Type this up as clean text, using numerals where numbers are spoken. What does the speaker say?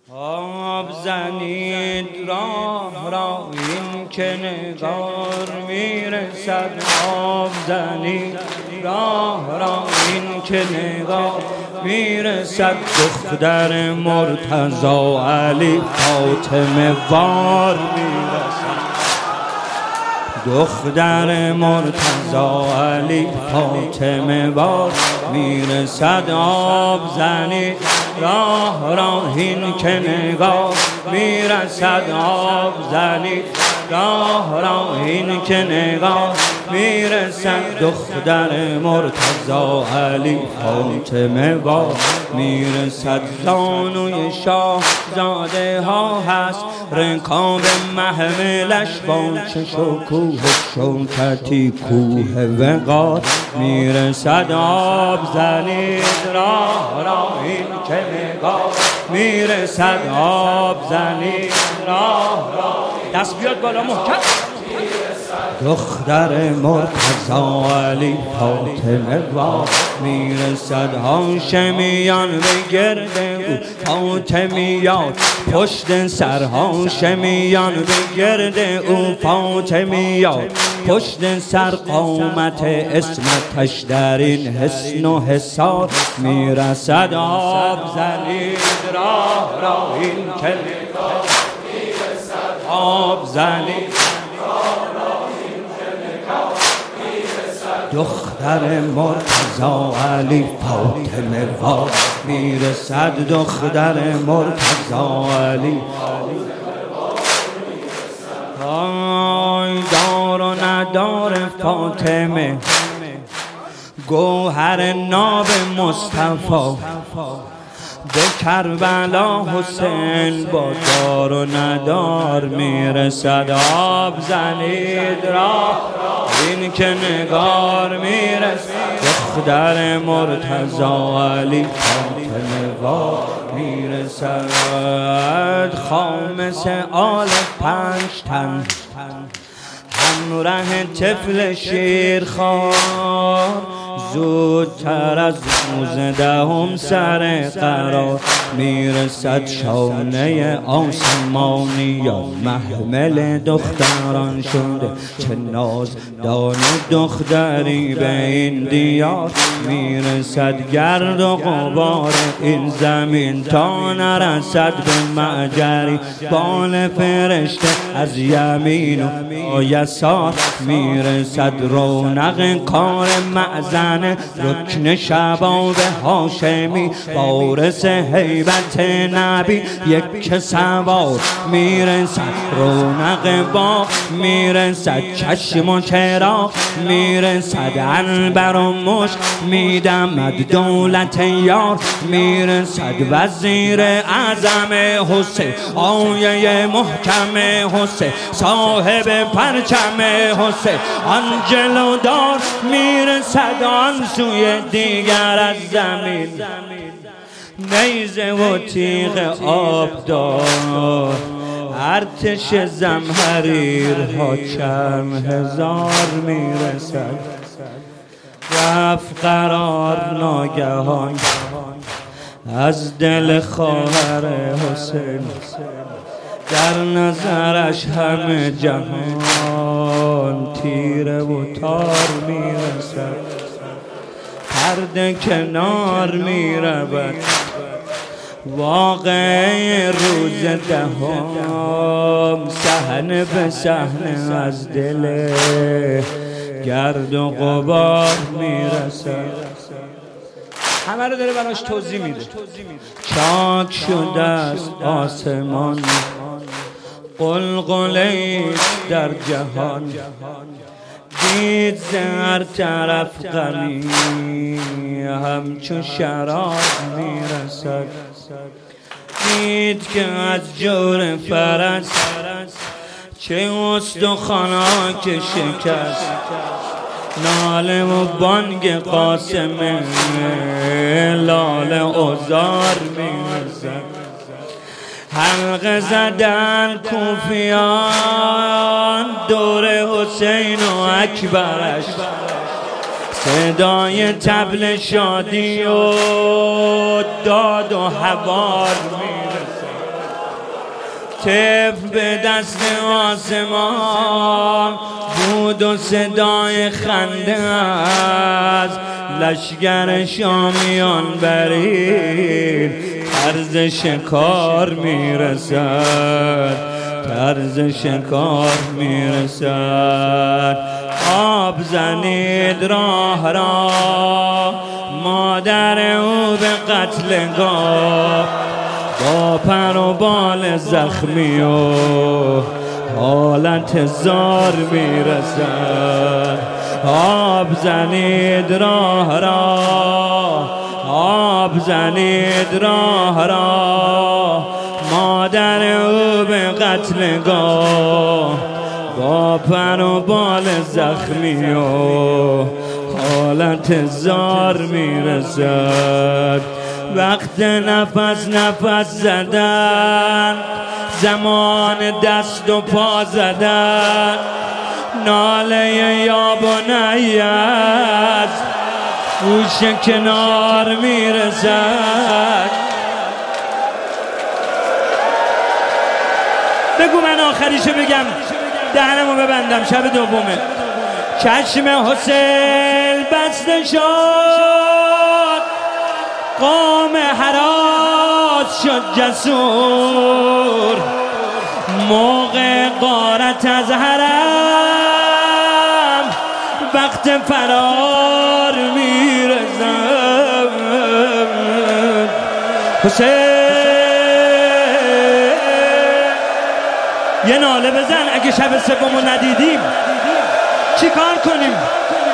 آب زنید راه را این که نگار میرسد. آب زنید راه را این که نگار میرسد. دختر مرتضی علی فاطمه وار میرسد. دختر مرتضی علی فاطمه وار میرسد. آب زنید راه را این که نگاه میرسد. آب زنید راه را این که نگاه میرسد. دختر مرتضی علی فاطمه وار میرسد. زانوی شاه زاده ها هست، رکاب محملش با چش و کوه شوکتی کوه وقار میرسد. آب زنید راه را این که نگاه میرسد. آب زنید راه را دست بیاد بالا محکم. دختر مرتضی علی فاطمه وار میرسد. هاشمیان به گرد او فاطمیات پشت سر. هاشمیان به گرد او فاطمیات پشت سر. قامت اسمتش در این حسن و حصار میرسد. آب زنید راه را این که نگاه میرسد. آب زنید دختر مرتضی علی فاطمه وار میرسد. دختر مرتضی علی دار و ندار فاطمه گوهر ناب مصطفی. به کربلا حسین با دار و ندار میرسد. آب زنید راه این که نگار میرسد. دختر مرتضی علی فاطمه وار میرسد. خامس آل 5 تن همراه طفل شیرخوار زودتر از 19 سر قرار میرسد. شانه آسمانیان محمل دختران شده. چه ناز دان دختری به این دیار میرسد. گرد و غبار این زمین تا نرسد به معجری. بال فرشته از یمین و یسار میرسد. رونق کار معزن رکن شباب هاشمی وارث هیبت نبی یک سوار میرسد. رونق باغ میرسد. چشم و چراغ میرسد. عنبر و مشک میدمد. دولت یار میرسد. وزیر اعظم حسین آیه محکم حسین صاحب پرچم حسین آن جلودار میرسد. آن سوی دیگر از زمین نیزه و تیغ آبدار. ارتش زمهریرها چند هزار میرسد. رفت قرار ناگهان از دل خواهر حسین. در نظرش همه جهان تیره و تار میرسد. پرده کنار میرود. واقع روز 10 صحنه به صحنه از دل گرد و غبار میرسد. همه رو داره براش توضیح میده. چاک شده است آسمان قلقله در جهان. دید زهر طرف غمی همچون شراب میرسد. دید که از جور فرس چه استخوان‌ها که شکست. ناله و بانگ قاسم لاله عذار میرسد. حلقه زدن کوفیان دور حسین و اکبرش. صدای طبل شادی و داد و حوار میرسد. کف به دست آسمان بود و صدای خنده از لشگر شامیان برین طرز شکار میرسد، طرز شکار میرسد. آب زنید راه را مادر او به قتلگاه، با پر و بال زخمی و حالت زار میرسد. آب زنید راه را، آب زنید راه را مادر او به قتلگاه، با پر و بال زخمی و حالت زار میرسد. وقت نفس نفس زدن، زمان دست و پا زدن، ناله یا بنیت گوش کنار میرسد. بگو من آخریشو بگم دهنمو ببندم. شب دومه چشم حسین بسته شد، قوم هراس شد جسور، موقع غارت از حرم وقت فرار میرسد. حسین یه ناله بزن اگه شب سومو ندیدیم چی کار کنیم؟